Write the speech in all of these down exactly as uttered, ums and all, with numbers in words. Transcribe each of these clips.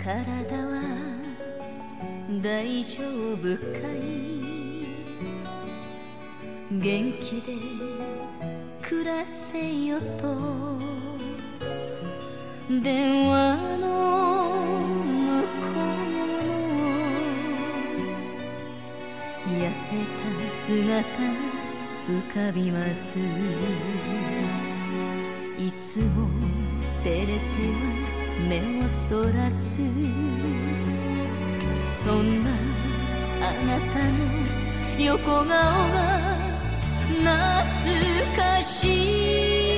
体は大丈夫かい、元気で暮らせよと電話の向こうの痩せた姿が浮かびます。いつも照れては目をそらす、そんなあなたの横顔が懐かしい。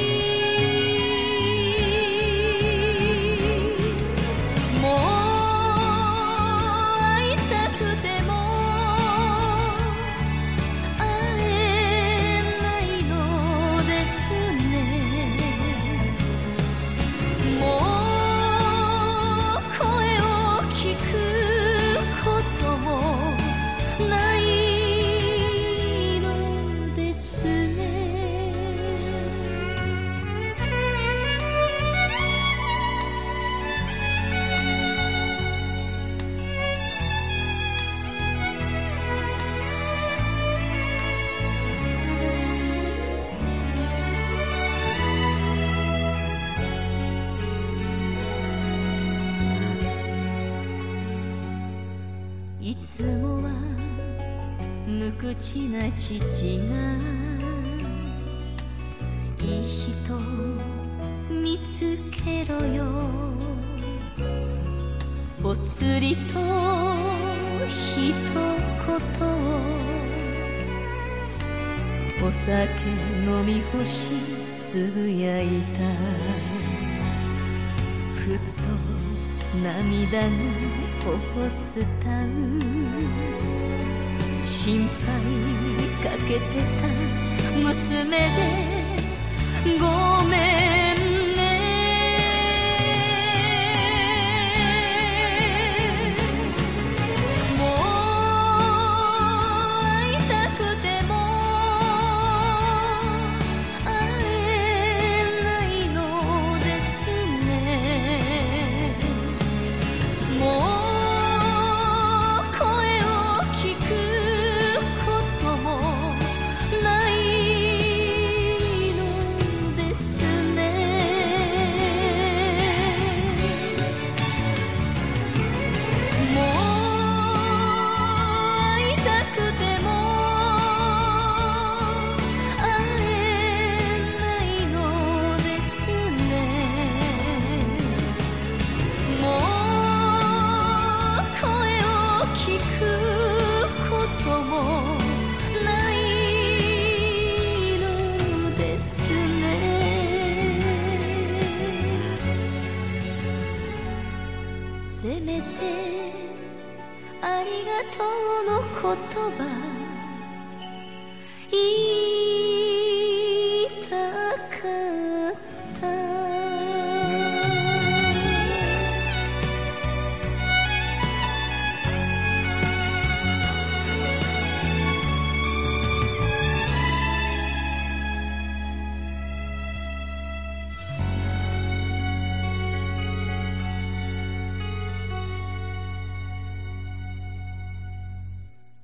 いつもは無口な父がいい人見つけろよ、ぽつりと一言お酒飲み干しつぶやいた。ふっと涙が頬伝う、心配かけてた娘でごめんね。もう会いたくても会えないのですね。もうせめてありがとうの言葉言い